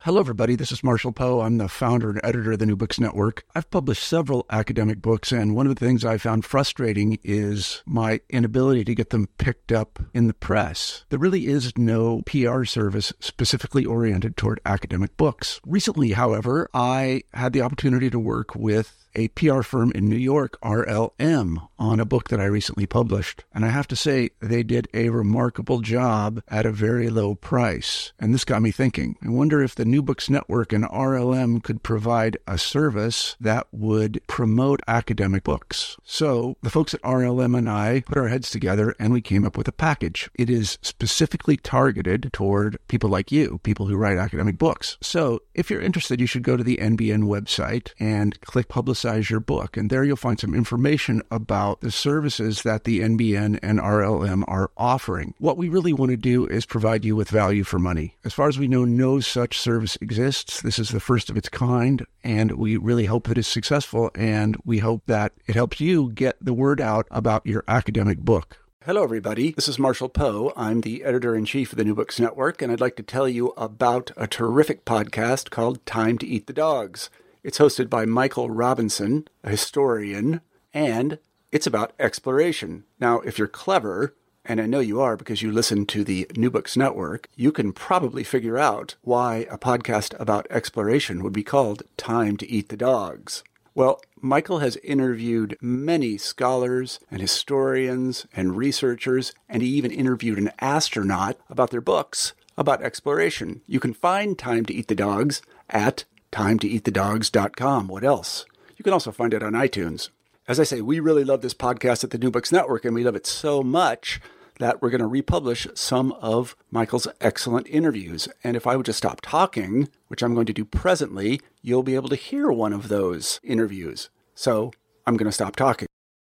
Hello, everybody. This is Marshall Poe. I'm the founder and editor of the New Books Network. I've published several academic books, and one of the things I found frustrating is my inability to get them picked up in the press. There really is no PR service specifically oriented toward academic books. Recently, however, I had the opportunity to work with a PR firm in New York, RLM, on a book that I recently published. And I have to say, they did a remarkable job at a very low price. And this got me thinking. I wonder if the New Books Network and RLM could provide a service that would promote academic books. So the folks at RLM and I put our heads together and we came up with a package. It is specifically targeted toward people like you, people who write academic books. So if you're interested, you should go to the NBN website and click Publicize Your Book. And there you'll find some information about the services that the NBN and RLM are offering. What we really want to do is provide you with value for money. As far as we know, no such service exists. This is the first of its kind, and we really hope that it's successful, and we hope that it helps you get the word out about your academic book. Hello, everybody. This is Marshall Poe. I'm the editor-in-chief of the New Books Network, and I'd like to tell you about a terrific podcast called Time to Eat the Dogs. It's hosted by Michael Robinson, a historian, and it's about exploration. Now, if you're clever, and I know you are because you listen to the New Books Network, you can probably figure out why a podcast about exploration would be called Time to Eat the Dogs. Well, Michael has interviewed many scholars and historians and researchers, and he even interviewed an astronaut about their books about exploration. You can find Time to Eat the Dogs at timetoeatthedogs.com. What else? You can also find it on iTunes. As I say, we really love this podcast at the New Books Network, and we love it so much that we're going to republish some of Michael's excellent interviews. And if I would just stop talking, which I'm going to do presently, you'll be able to hear one of those interviews. So I'm going to stop talking.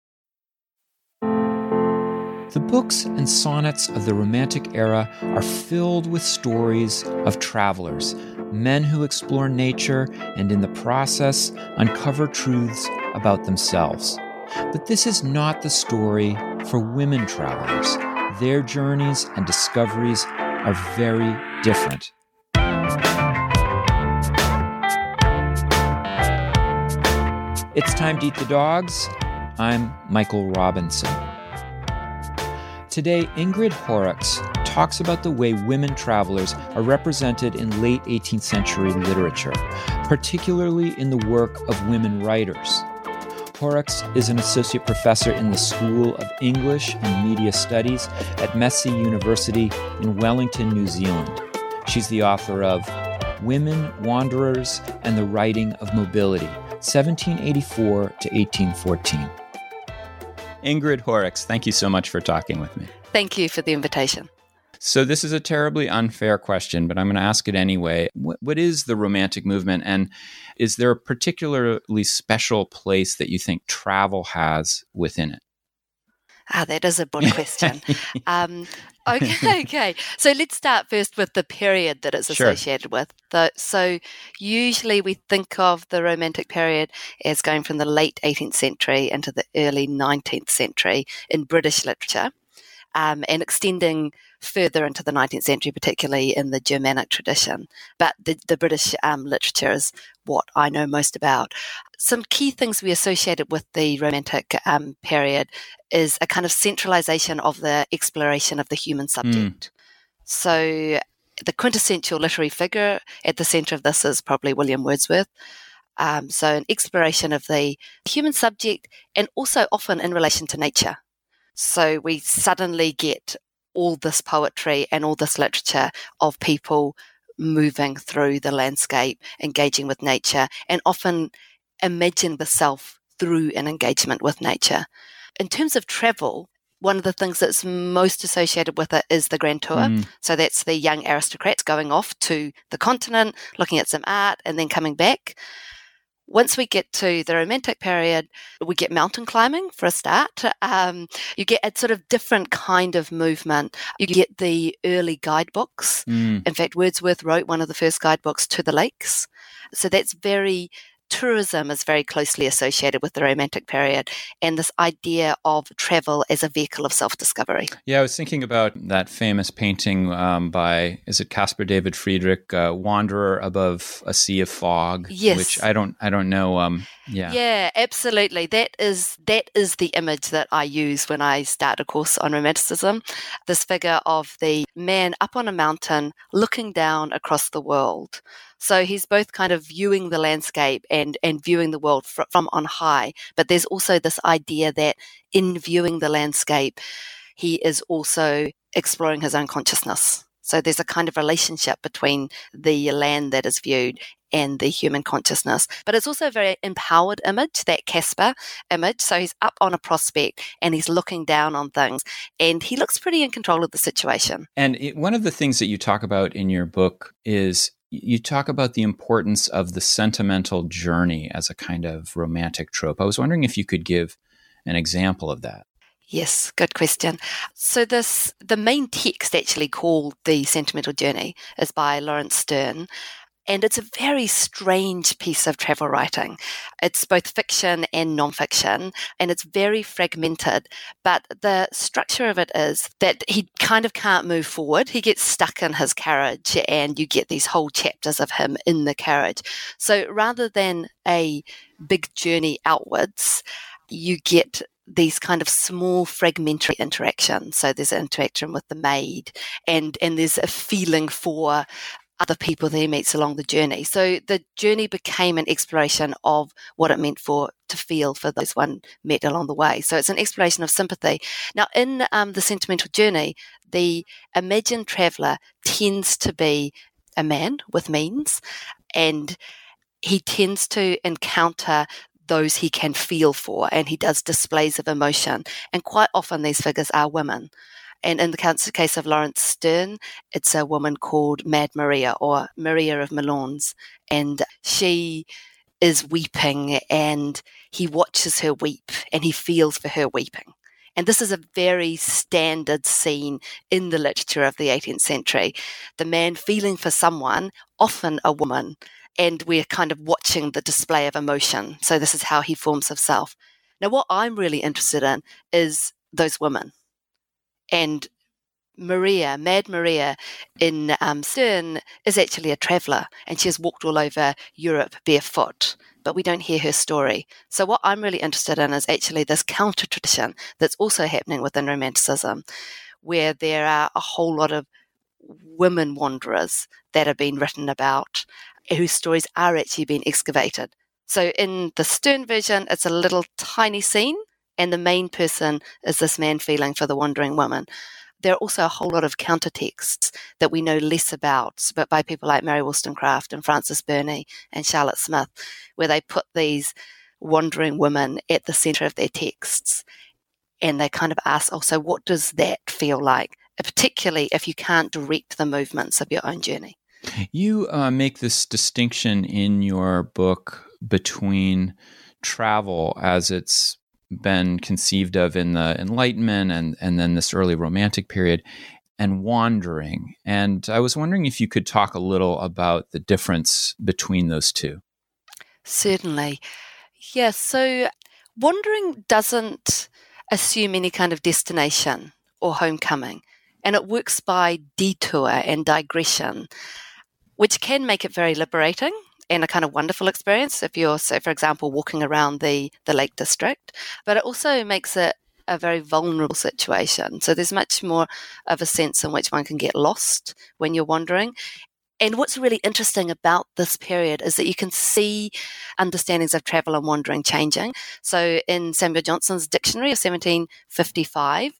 The books and sonnets of the Romantic era are filled with stories of travelers, men who explore nature and in the process uncover truths about themselves. But this is not the story for women travelers. Their journeys and discoveries are very different. It's time to eat the dogs. I'm Michael Robinson. Today, Ingrid Horrocks talks about the way women travelers are represented in late 18th century literature, particularly in the work of women writers. Horrocks is an associate professor in the School of English and Media Studies at Massey University in Wellington, New Zealand. She's the author of Women, Wanderers, and the Writing of Mobility, 1784 to 1814. Ingrid Horrocks, thank you so much for talking with me. Thank you for the invitation. So this is a terribly unfair question, but I'm going to ask it anyway. What is the Romantic movement, and is there a particularly special place that you think travel has within it? That is a broad question. Okay. So let's start first with the period that it's associated with. So usually we think of the Romantic period as going from the late 18th century into the early 19th century in British literature, and extending further into the 19th century, particularly in the Germanic tradition. But the British literature is what I know most about. Some key things we associated with the Romantic period is a kind of centralization of the exploration of the human subject. So the quintessential literary figure at the center of this is probably William Wordsworth. So an exploration of the human subject, and also often in relation to nature. So we suddenly get all this poetry and all this literature of people moving through the landscape, engaging with nature, and often imagine the self through an engagement with nature. In terms of travel, one of the things that's most associated with it is the Grand Tour. So that's the young aristocrats going off to the continent, looking at some art, and then coming back. Once we get to the Romantic period, we get mountain climbing for a start. You get a sort of different kind of movement. You get the early guidebooks. In fact, Wordsworth wrote one of the first guidebooks to the lakes. So that's very tourism is very closely associated with the Romantic period and this idea of travel as a vehicle of self-discovery. Yeah, I was thinking about that famous painting by, is it Caspar David Friedrich, Wanderer Above a Sea of Fog? Yes. Which I don't know. Yeah, absolutely. That is the image that I use when I start a course on Romanticism. This figure of the man up on a mountain looking down across the world. So he's both kind of viewing the landscape and viewing the world from on high. But there's also this idea that in viewing the landscape, he is also exploring his own consciousness. So there's a kind of relationship between the land that is viewed and the human consciousness. But it's also a very empowered image, that Caspar image. So he's up on a prospect and he's looking down on things and he looks pretty in control of the situation. And one of the things that you talk about in your book is you talk about the importance of the sentimental journey as a kind of romantic trope. I was wondering if you could give an example of that. Yes, good question. So the main text actually called The Sentimental Journey is by Laurence Sterne. And it's a very strange piece of travel writing. It's both fiction and non-fiction, and it's very fragmented. But the structure of it is that he kind of can't move forward. He gets stuck in his carriage, and you get these whole chapters of him in the carriage. So rather than a big journey outwards, you get these kind of small fragmentary interactions. So there's an interaction with the maid, and there's a feeling for other people that he meets along the journey. So the journey became an exploration of what it meant to feel for those one met along the way. So it's an exploration of sympathy. Now, in The Sentimental Journey, the imagined traveller tends to be a man with means, and he tends to encounter those he can feel for, and he does displays of emotion. And quite often these figures are women. And in the case of Laurence Sterne, it's a woman called Mad Maria, or Maria of Milans. And she is weeping, and he watches her weep, and he feels for her weeping. And this is a very standard scene in the literature of the 18th century. The man feeling for someone, often a woman, and we're kind of watching the display of emotion. So this is how he forms himself. Now, what I'm really interested in is those women. And Maria, Mad Maria in Sterne, is actually a traveller, and she has walked all over Europe barefoot, but we don't hear her story. So what I'm really interested in is actually this counter-tradition that's also happening within Romanticism, where there are a whole lot of women wanderers that have been written about, whose stories are actually being excavated. So in the Sterne version, it's a little tiny scene, and the main person is this man feeling for the wandering woman. There are also a whole lot of countertexts that we know less about, but by people like Mary Wollstonecraft and Frances Burney and Charlotte Smith, where they put these wandering women at the centre of their texts. And they kind of ask also, what does that feel like, particularly if you can't direct the movements of your own journey? You make this distinction in your book between travel as it's been conceived of in the Enlightenment and then this early Romantic period, and wandering. And I was wondering if you could talk a little about the difference between those two. Certainly. Yeah, so wandering doesn't assume any kind of destination or homecoming, and it works by detour and digression, which can make it very liberating and a kind of wonderful experience if you're, so for example, walking around the Lake District. But it also makes it a very vulnerable situation. So there's much more of a sense in which one can get lost when you're wandering. And what's really interesting about this period is that you can see understandings of travel and wandering changing. So in Samuel Johnson's dictionary of 1755,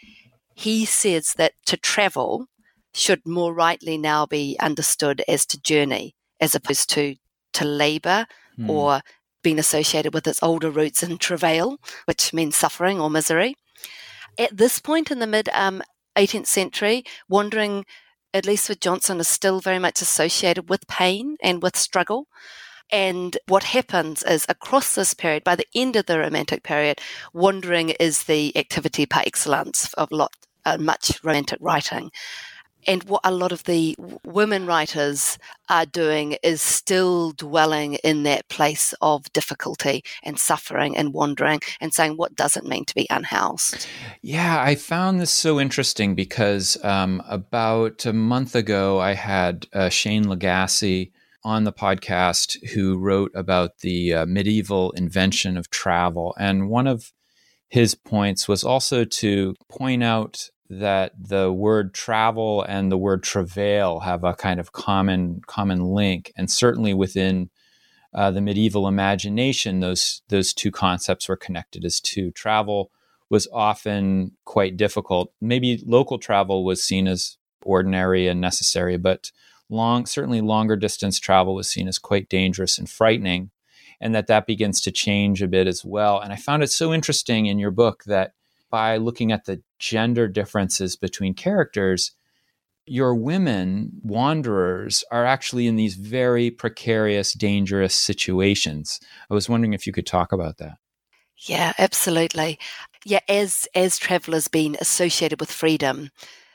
he says that to travel should more rightly now be understood as to journey, as opposed to labour or being associated with its older roots in travail, which means suffering or misery. At this point in the mid-18th century, wandering, at least with Johnson, is still very much associated with pain and with struggle. And what happens is, across this period, by the end of the Romantic period, wandering is the activity par excellence of much Romantic writing. And what a lot of the women writers are doing is still dwelling in that place of difficulty and suffering and wandering and saying, what does it mean to be unhoused? Yeah, I found this so interesting because about a month ago, I had Shane Legassi on the podcast who wrote about the medieval invention of travel. And one of his points was also to point out that the word travel and the word travail have a kind of common link, and certainly within the medieval imagination, those two concepts were connected as two. Travel was often quite difficult. Maybe local travel was seen as ordinary and necessary, but certainly longer distance travel was seen as quite dangerous and frightening, and that begins to change a bit as well. And I found it so interesting in your book that by looking at the gender differences between characters, your women wanderers are actually in these very precarious, dangerous situations. I was wondering if you could talk about that. Yeah, absolutely. Yeah, as travellers being associated with freedom,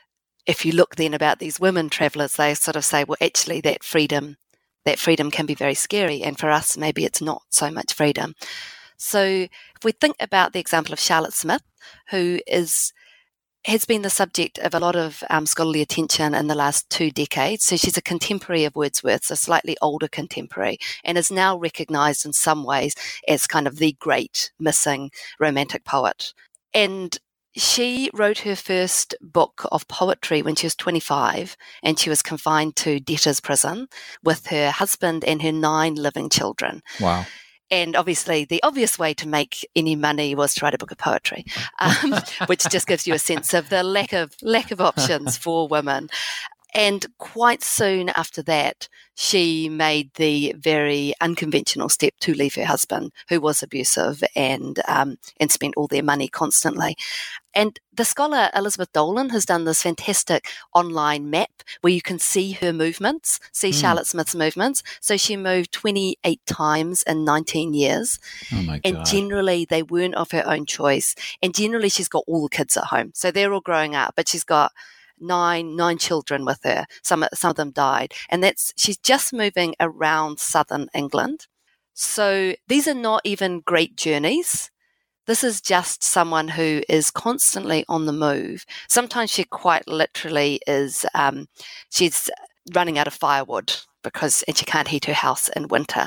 if you look then about these women travellers, they sort of say, well, actually that freedom can be very scary. And for us, maybe it's not so much freedom. So if we think about the example of Charlotte Smith, who has been the subject of a lot of scholarly attention in the last 2 decades. So she's a contemporary of Wordsworth, a slightly older contemporary, and is now recognised in some ways as kind of the great missing romantic poet. And she wrote her first book of poetry when she was 25, and she was confined to debtor's prison with her husband and her 9 living children. Wow. And obviously, the obvious way to make any money was to write a book of poetry, which just gives you a sense of the lack of options for women. And quite soon after that, she made the very unconventional step to leave her husband, who was abusive and spent all their money constantly. And the scholar Elizabeth Dolan has done this fantastic online map where you can see her movements, Charlotte Smith's movements. So she moved 28 times in 19 years. Oh my God. And generally they weren't of her own choice. And generally she's got all the kids at home. So they're all growing up, but she's got nine children with her. Some of them died. And she's just moving around southern England. So these are not even great journeys. This is just someone who is constantly on the move. Sometimes she quite literally is, she's running out of firewood and she can't heat her house in winter.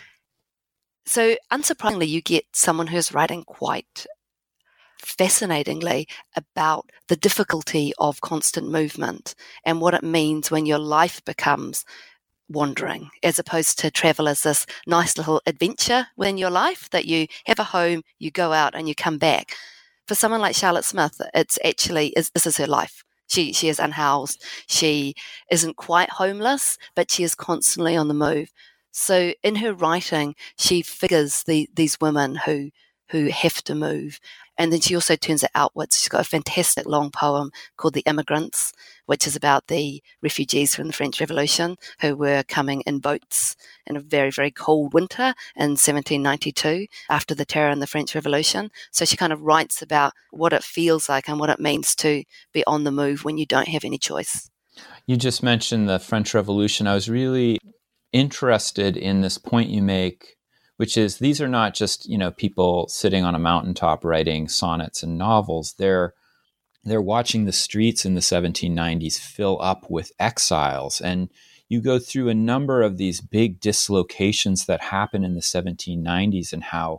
So unsurprisingly, you get someone who's writing quite fascinatingly about the difficulty of constant movement and what it means when your life becomes wandering, as opposed to travel as this nice little adventure within your life that you have a home, you go out and you come back. For someone like Charlotte Smith, it's actually this is her life. She is unhoused. She isn't quite homeless, but she is constantly on the move. So in her writing, she figures these women who have to move. And then she also turns it outwards. She's got a fantastic long poem called The Immigrants, which is about the refugees from the French Revolution who were coming in boats in a very, very cold winter in 1792 after the terror in the French Revolution. So she kind of writes about what it feels like and what it means to be on the move when you don't have any choice. You just mentioned the French Revolution. I was really interested in this point you make, which is these are not just, people sitting on a mountaintop writing sonnets and novels. They're watching the streets in the 1790s fill up with exiles. And you go through a number of these big dislocations that happen in the 1790s and how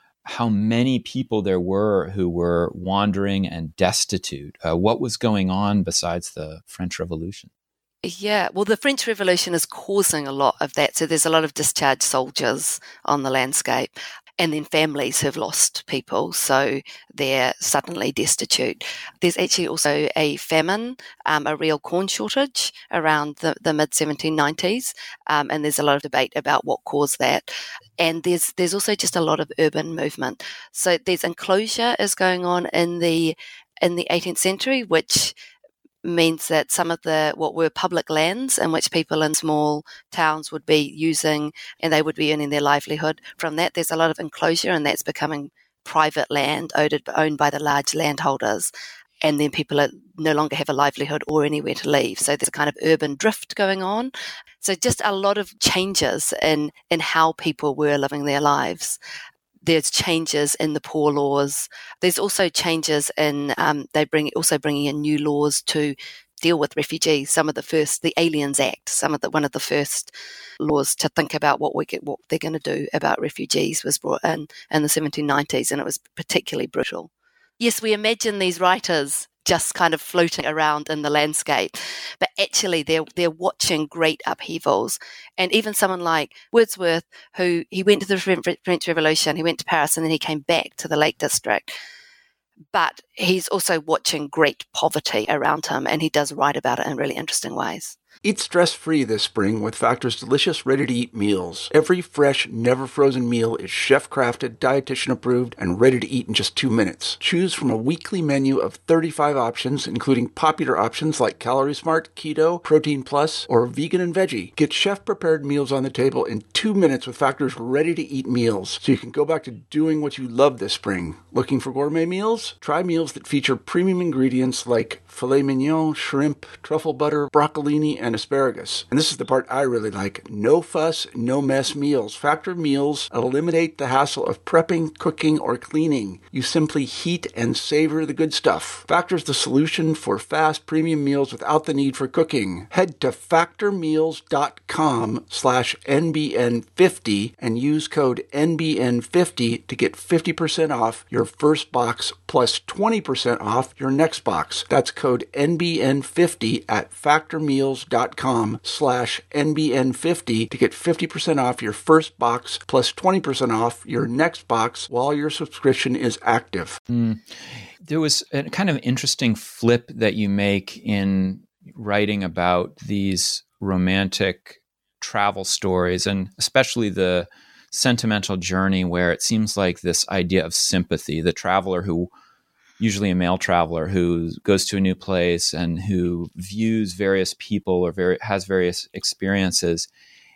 many people there were who were wandering and destitute. What was going on besides the French Revolution? Yeah, well, the French Revolution is causing a lot of that. So there's a lot of discharged soldiers on the landscape, and then families who've lost people, so they're suddenly destitute. There's actually also a famine, a real corn shortage around the mid-1790s, and there's a lot of debate about what caused that. And there's also just a lot of urban movement. So there's enclosure is going on in the 18th century, which means that some of what were public lands in which people in small towns would be using and they would be earning their livelihood from that, there's a lot of enclosure and that's becoming private land owned by the large landholders. and then people no longer have a livelihood or anywhere to live. So there's a kind of urban drift going on. So just a lot of changes in how people were living their lives. There's changes in the poor laws. There's also changes in bringing in new laws to deal with refugees. The Aliens Act, one of the first laws to think about what they're going to do about refugees was brought in the 1790s, and it was particularly brutal. Yes, we imagine these writers just kind of floating around in the landscape, but actually they're watching great upheavals. And even someone like Wordsworth, he went to the French Revolution, he went to Paris, and then he came back to the Lake District. But he's also watching great poverty around him, and he does write about it in really interesting ways. Eat stress-free this spring with Factor's delicious, ready-to-eat meals. Every fresh, never-frozen meal is chef-crafted, dietitian-approved, and ready to eat in just 2 minutes. Choose from a weekly menu of 35 options, including popular options like Calorie Smart, Keto, Protein Plus, or Vegan and Veggie. Get chef-prepared meals on the table in 2 minutes with Factor's ready-to-eat meals, so you can go back to doing what you love this spring. Looking for gourmet meals? Try meals that feature premium ingredients like filet mignon, shrimp, truffle butter, broccolini, and asparagus. And this is the part I really like. No fuss, no mess meals. Factor meals eliminate the hassle of prepping, cooking, or cleaning. You simply heat and savor the good stuff. Factor's the solution for fast premium meals without the need for cooking. Head to factormeals.com/NBN50 and use code NBN50 to get 50% off your first box plus 20% off your next box. That's code NBN50 at factormeals.com/NBN50 to get 50% off your first box plus 20% off your next box while your subscription is active. There was a kind of interesting flip that you make in writing about these romantic travel stories, and especially the sentimental journey, where it seems like this idea of sympathy, the traveler who, usually a male traveler, who goes to a new place and who views various people or has various experiences,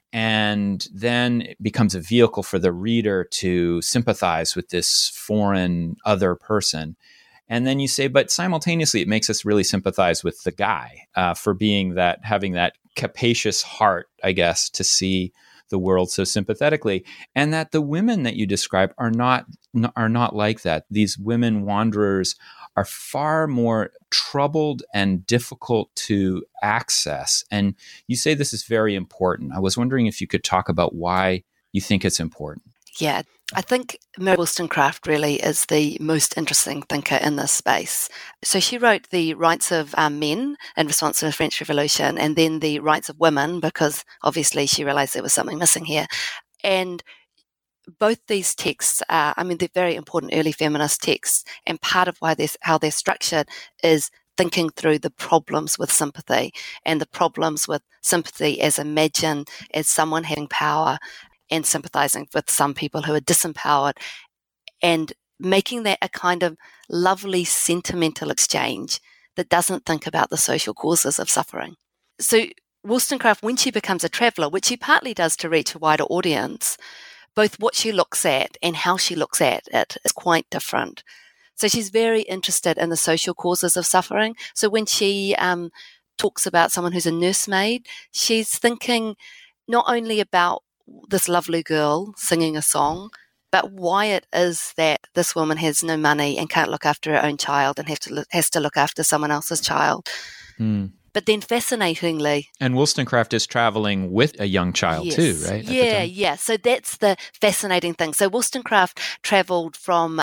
and then it becomes a vehicle for the reader to sympathize with this foreign other person. And then you say, but simultaneously, it makes us really sympathize with the guy for having that capacious heart, I guess, to see the world so sympathetically, and that the women that you describe are not like that. These women wanderers are far more troubled and difficult to access. And you say this is very important. I was wondering if you could talk about why you think it's important. Yeah, I think Mary Wollstonecraft really is the most interesting thinker in this space. So she wrote The Rights of Men in response to the French Revolution, and then The Rights of Women, because obviously she realized there was something missing here. And both these texts they're very important early feminist texts, and part of how they're structured is thinking through the problems with sympathy, and the problems with sympathy as imagined as someone having power and sympathizing with some people who are disempowered, and making that a kind of lovely sentimental exchange that doesn't think about the social causes of suffering. So Wollstonecraft, when she becomes a traveller, which she partly does to reach a wider audience, both what she looks at and how she looks at it is quite different. So she's very interested in the social causes of suffering. So when she talks about someone who's a nursemaid, she's thinking not only about this lovely girl singing a song, but why it is that this woman has no money and can't look after her own child and has to look after someone else's child. But then fascinatingly... And Wollstonecraft is traveling with a young child too, right? Yeah. So that's the fascinating thing. So Wollstonecraft travelled from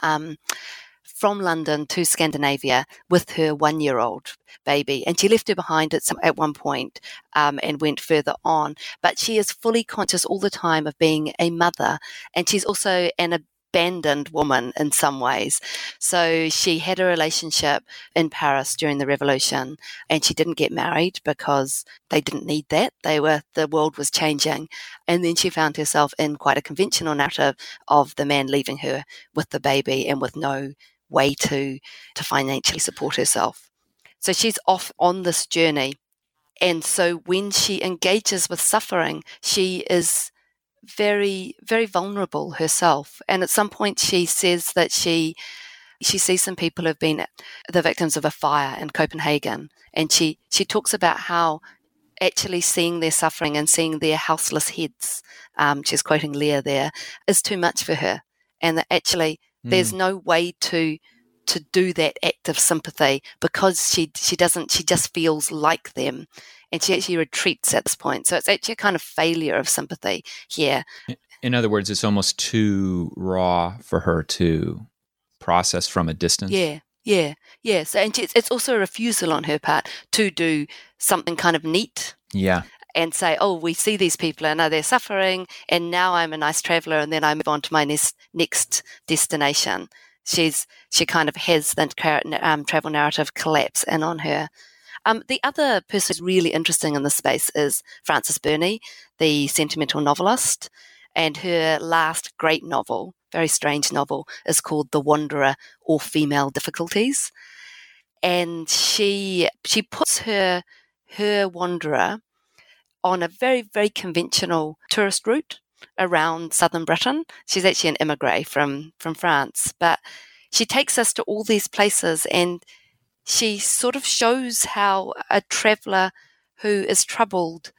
London to Scandinavia with her 1-year-old baby, and she left her behind at one point and went further on. But she is fully conscious all the time of being a mother, and she's also an abandoned woman in some ways. So she had a relationship in Paris during the Revolution, and she didn't get married because they didn't need that. The world was changing. And then she found herself in quite a conventional narrative of the man leaving her with the baby and with no way to financially support herself. So she's off on this journey. And so when she engages with suffering, she is very, very vulnerable herself. And at some point she says that she She sees some people who have been the victims of a fire in Copenhagen, and she talks about how actually seeing their suffering and seeing their houseless heads, she's quoting Leah there, is too much for her, and that actually there's no way to do that act of sympathy because she just feels like them, and she actually retreats at this point. So it's actually a kind of failure of sympathy here. In other words, it's almost too raw for her to process from a distance. Yeah. So, and it's also a refusal on her part to do something kind of neat. Yeah. And say, oh, we see these people and they're suffering, and now I'm a nice traveler, and then I move on to my next destination. She kind of has the travel narrative collapse in on her. The other person who's really interesting in this space is Frances Burney, the sentimental novelist, and her last great novel, very strange novel, is called The Wanderer or Female Difficulties. And she puts her wanderer on a very, very conventional tourist route around southern Britain. She's actually an immigrant from France, but she takes us to all these places, and she sort of shows how a traveller who is troubled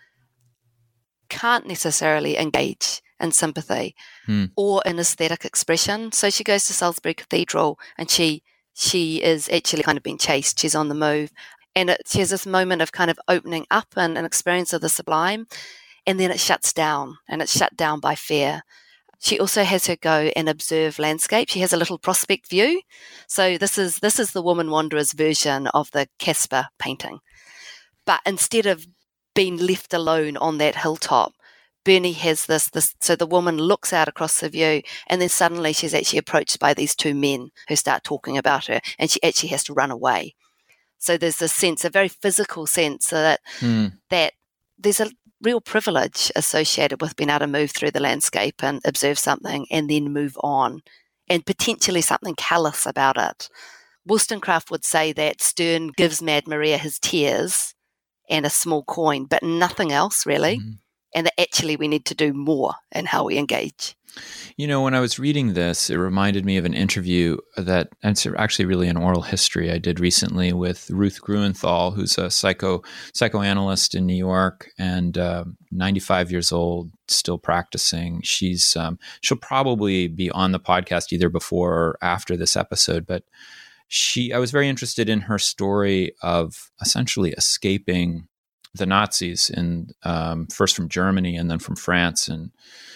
can't necessarily engage in sympathy or in aesthetic expression. So she goes to Salisbury Cathedral, and she is actually kind of being chased. She's on the move. And she has this moment of kind of opening up and an experience of the sublime, and then it shuts down, and it's shut down by fear. She also has her go and observe landscape. She has a little prospect view. So this is the Woman Wanderer's version of the Caspar painting. But instead of being left alone on that hilltop, Burney has this, so the woman looks out across the view, and then suddenly she's actually approached by these two men who start talking about her, and she actually has to run away. So there's this sense, a very physical sense, that there's a real privilege associated with being able to move through the landscape and observe something and then move on, and potentially something callous about it. Wollstonecraft would say that Sterne gives Mad Maria his tears and a small coin, but nothing else really. And that actually we need to do more in how we engage. You know, when I was reading this, it reminded me of an interview and it's actually really an oral history I did recently with Ruth Gruenthal, who's a psychoanalyst in New York and 95 years old, still practicing. She'll probably be on the podcast either before or after this episode, but I was very interested in her story of essentially escaping the Nazis, first from Germany and then from France in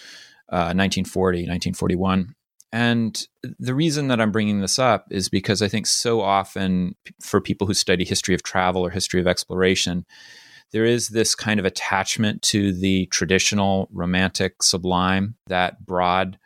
1940, 1941. And the reason that I'm bringing this up is because I think so often for people who study history of travel or history of exploration, there is this kind of attachment to the traditional romantic sublime, that broad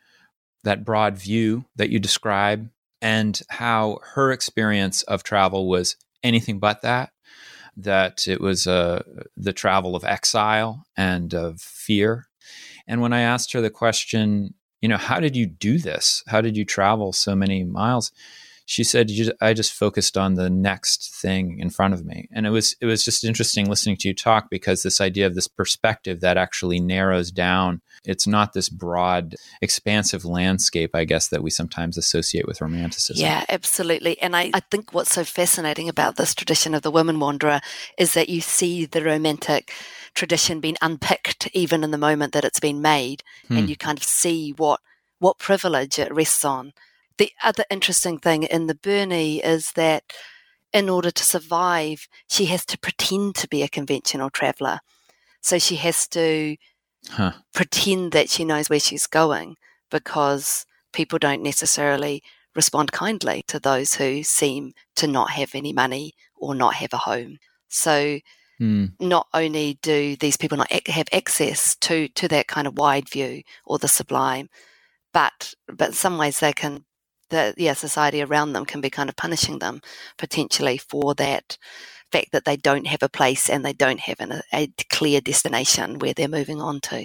view that you describe, and how her experience of travel was anything but that it was the travel of exile and of fear. And when I asked her the question, how did you do this? How did you travel so many miles? She said, I just focused on the next thing in front of me. And it was just interesting listening to you talk, because this idea of this perspective that actually narrows down, it's not this broad, expansive landscape, I guess, that we sometimes associate with romanticism. Yeah, absolutely. And I think what's so fascinating about this tradition of the woman wanderer is that you see the romantic tradition being unpicked even in the moment that it's been made, and you kind of see what privilege it rests on. The other interesting thing in the Burney is that in order to survive, she has to pretend to be a conventional traveller. So she has to pretend that she knows where she's going, because people don't necessarily respond kindly to those who seem to not have any money or not have a home. So not only do these people not have access to that kind of wide view or the sublime, but in some ways they can, society around them can be kind of punishing them potentially for that fact that they don't have a place and they don't have a clear destination where they're moving on to.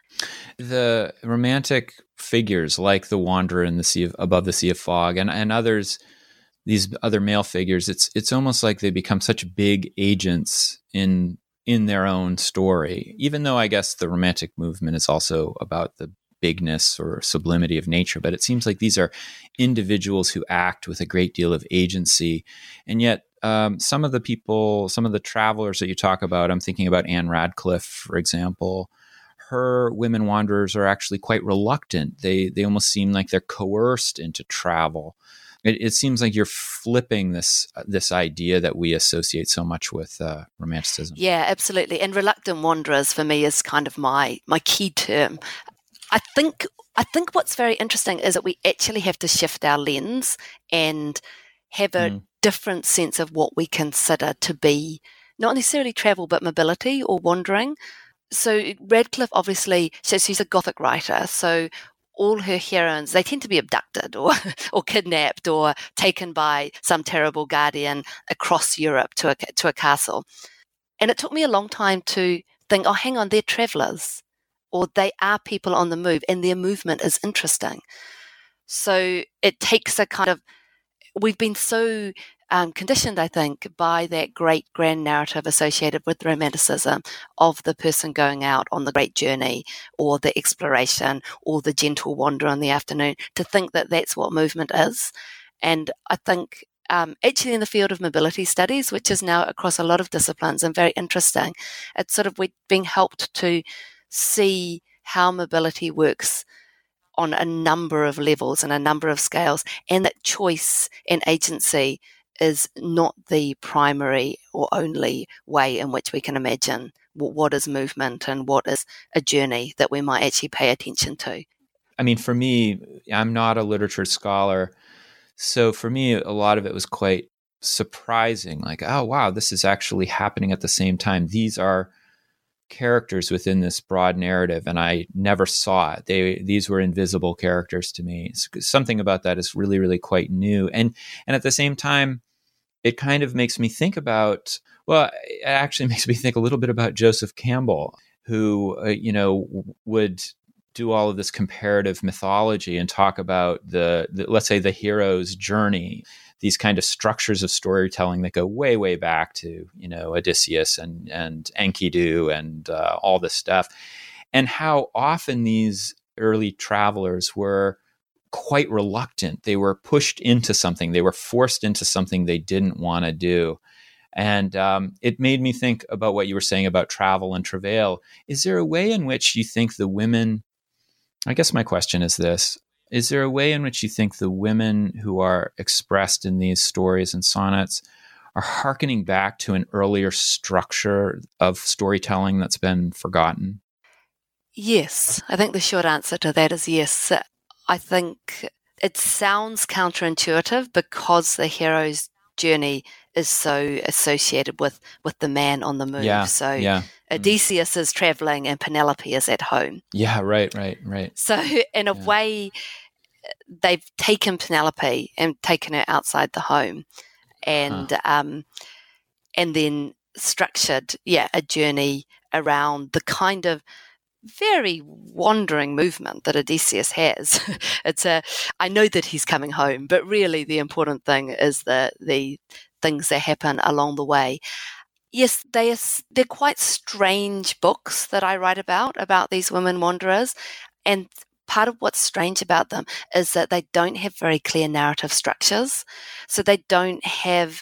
The romantic figures like the wanderer in the sea above the sea of fog and others, these other male figures, it's almost like they become such big agents in their own story, even though I guess the romantic movement is also about the bigness or sublimity of nature, but it seems like these are individuals who act with a great deal of agency. And yet some of the travelers that you talk about, I'm thinking about Anne Radcliffe, for example, her women wanderers are actually quite reluctant. They almost seem like they're coerced into travel. It seems like you're flipping this idea that we associate so much with Romanticism. Yeah, absolutely. And reluctant wanderers for me is kind of my key term. I think what's very interesting is that we actually have to shift our lens and have a different sense of what we consider to be not necessarily travel, but mobility or wandering. So Radcliffe, obviously, she's a Gothic writer, so all her heroines, they tend to be abducted or kidnapped or taken by some terrible guardian across Europe to a castle. And it took me a long time to think, oh, hang on, they're travelers, or they are people on the move, and their movement is interesting. So it takes a kind of, we've been so conditioned, I think, by that great grand narrative associated with Romanticism of the person going out on the great journey or the exploration or the gentle wander in the afternoon, to think that that's what movement is. And I think actually in the field of mobility studies, which is now across a lot of disciplines and very interesting, it's sort of we're being helped to see how mobility works on a number of levels and a number of scales, and that choice and agency is not the primary or only way in which we can imagine what is movement and what is a journey that we might actually pay attention to. I mean, for me, I'm not a literature scholar, so for me, a lot of it was quite surprising. Like, oh, wow, this is actually happening at the same time. These are characters within this broad narrative, and I never saw it. These were invisible characters to me. Something about that is really, really quite new. And at the same time, it kind of makes me think about, well, it actually makes me think a little bit about Joseph Campbell, who, would do all of this comparative mythology and talk about the let's say, the hero's journey, these kind of structures of storytelling that go way, way back to, Odysseus and Enkidu and all this stuff, and how often these early travelers were quite reluctant. They were pushed into something. They were forced into something they didn't want to do. And it made me think about what you were saying about travel and travail. Is there a way in which you think the women, I guess my question is this, is there a way in which you think the women who are expressed in these stories and sonnets are hearkening back to an earlier structure of storytelling that's been forgotten? Yes, I think the short answer to that is yes. I think it sounds counterintuitive because the hero's journey is so associated with the man on the move. Yeah. Odysseus is traveling and Penelope is at home. Yeah, right. So in a way, they've taken Penelope and taken her outside the home, and then structured a journey around the kind of very wandering movement that Odysseus has. I know that he's coming home, but really the important thing is the things that happen along the way. Yes, they're quite strange books that I write about these women wanderers, and part of what's strange about them is that they don't have very clear narrative structures. So they don't have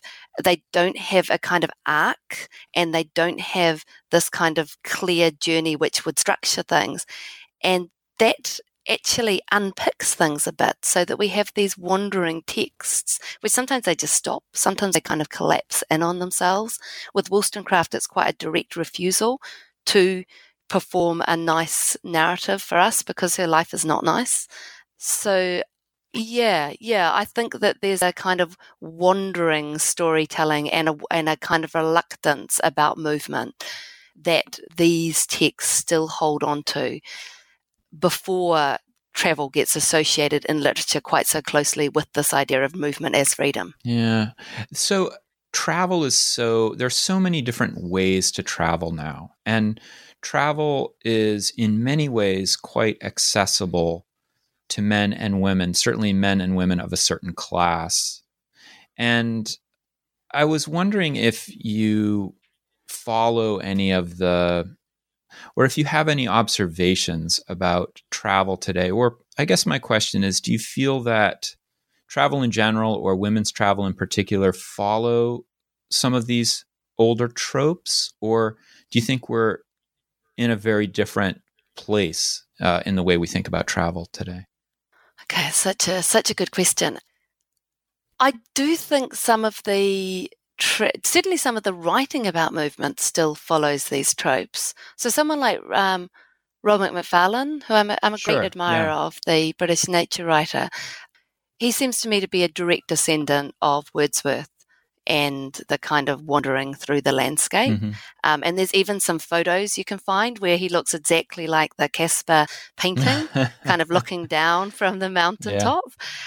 a kind of arc, and they don't have this kind of clear journey which would structure things. And that actually unpicks things a bit, so that we have these wandering texts, which sometimes they just stop, sometimes they kind of collapse in on themselves. With Wollstonecraft, it's quite a direct refusal to perform a nice narrative for us because her life is not nice. So yeah, I think that there's a kind of wandering storytelling and a kind of reluctance about movement that these texts still hold on to before travel gets associated in literature quite so closely with this idea of movement as freedom. Yeah. So travel there's so many different ways to travel now. And travel is in many ways quite accessible to men and women, certainly men and women of a certain class. And I was wondering if you follow any of the or if you have any observations about travel today. Or I guess my question is, do you feel that travel in general, or women's travel in particular, follow some of these older tropes? Or do you think we're in a very different place in the way we think about travel today? Okay, such a good question. I do think some of the certainly some of the writing about movement still follows these tropes. So someone like Robert Macfarlane, who I'm a great admirer of, the British nature writer, he seems to me to be a direct descendant of Wordsworth and the kind of wandering through the landscape. Mm-hmm. And there's even some photos you can find where he looks exactly like the Caspar painting, kind of looking down from the mountaintop.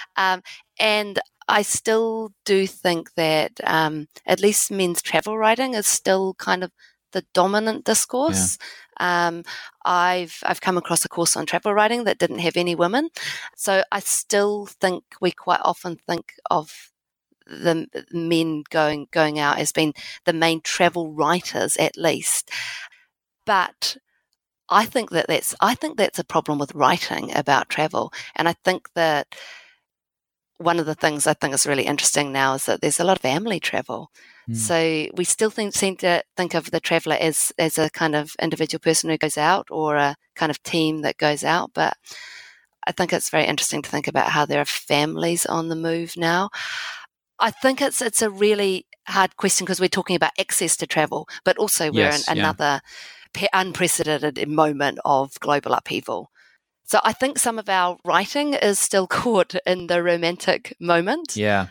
And I still do think that at least men's travel writing is still kind of the dominant discourse. Yeah. I've come across a course on travel writing that didn't have any women. So I still think we quite often think of the men going out as being the main travel writers, at least. But I think that's a problem with writing about travel. And I think that one of the things I think is really interesting now is that there's a lot of family travel. So we still seem to think of the traveller as a kind of individual person who goes out, or a kind of team that goes out. But I think it's very interesting to think about how there are families on the move now. I think it's a really hard question because we're talking about access to travel, but also we're in another unprecedented moment of global upheaval. So I think some of our writing is still caught in the romantic moment. Yeah.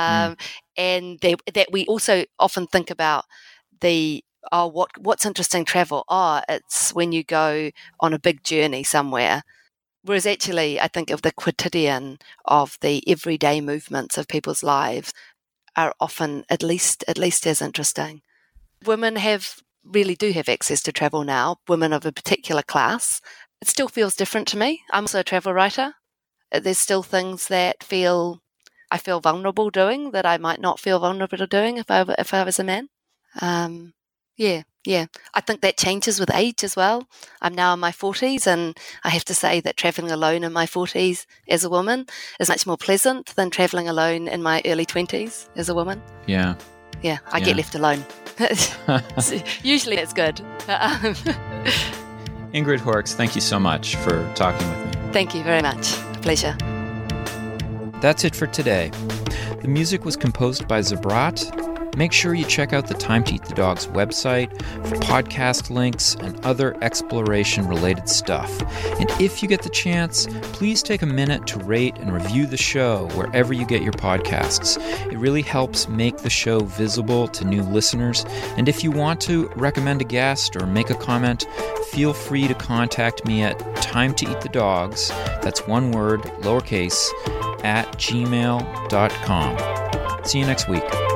And that we also often think about what's interesting travel? It's when you go on a big journey somewhere. Whereas actually, I think of the quotidian of the everyday movements of people's lives are often at least as interesting. Women really do have access to travel now, women of a particular class. It still feels different to me. I'm also a travel writer. There's still things that I feel vulnerable doing that I might not feel vulnerable doing if I was a man. Yeah. I think that changes with age as well. I'm now in my 40s, and I have to say that traveling alone in my 40s as a woman is much more pleasant than traveling alone in my early 20s as a woman. Yeah. Yeah, I get left alone. Usually it's good. Ingrid Horrocks, thank you so much for talking with me. Thank you very much. A pleasure. That's it for today. The music was composed by Zabrat. Make sure you check out the Time to Eat the Dog's website for podcast links and other exploration-related stuff. And if you get the chance, please take a minute to rate and review the show wherever you get your podcasts. It really helps make the show visible to new listeners. And if you want to recommend a guest or make a comment, feel free to contact me at timetoeatthedogs, that's one word, lowercase, @gmail.com. See you next week.